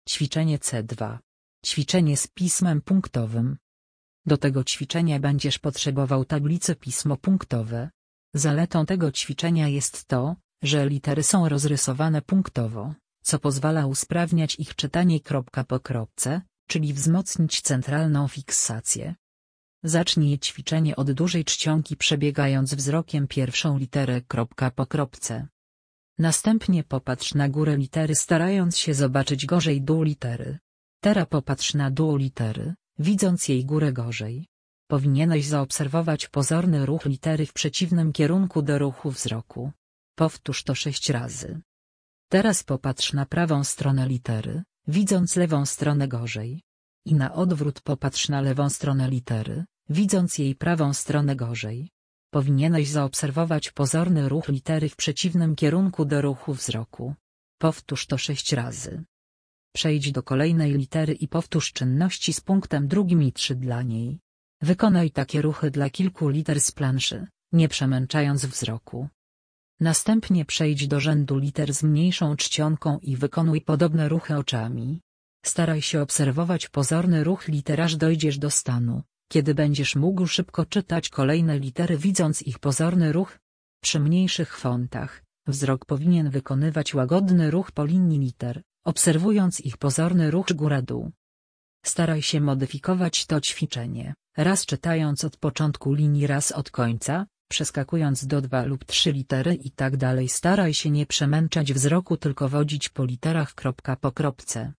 Ćwiczenie C2. Ćwiczenie z pismem punktowym. Do tego ćwiczenia będziesz potrzebował tablicy pismo punktowe. Zaletą tego ćwiczenia jest to, że litery są rozrysowane punktowo, co pozwala usprawniać ich czytanie kropka po kropce, czyli wzmocnić centralną fiksację. Zacznij ćwiczenie od dużej czcionki, przebiegając wzrokiem pierwszą literę kropka po kropce. Następnie popatrz na górę litery, starając się zobaczyć gorzej dół litery. Teraz popatrz na dół litery, widząc jej górę gorzej. Powinieneś zaobserwować pozorny ruch litery w przeciwnym kierunku do ruchu wzroku. Powtórz to 6 razy. Teraz popatrz na prawą stronę litery, widząc lewą stronę gorzej. I na odwrót popatrz na lewą stronę litery, widząc jej prawą stronę gorzej. Powinieneś zaobserwować pozorny ruch litery w przeciwnym kierunku do ruchu wzroku. Powtórz to 6 razy. Przejdź do kolejnej litery i powtórz czynności z punktem drugim i 3 dla niej. Wykonaj takie ruchy dla kilku liter z planszy, nie przemęczając wzroku. Następnie przejdź do rzędu liter z mniejszą czcionką i wykonuj podobne ruchy oczami. Staraj się obserwować pozorny ruch liter, aż dojdziesz do stanu, kiedy będziesz mógł szybko czytać kolejne litery, widząc ich pozorny ruch. Przy mniejszych fontach, wzrok powinien wykonywać łagodny ruch po linii liter, obserwując ich pozorny ruch góra-dół. Staraj się modyfikować to ćwiczenie, raz czytając od początku linii, raz od końca, przeskakując do 2 lub 3 litery i tak dalej. Staraj się nie przemęczać wzroku, tylko wodzić po literach kropka po kropce.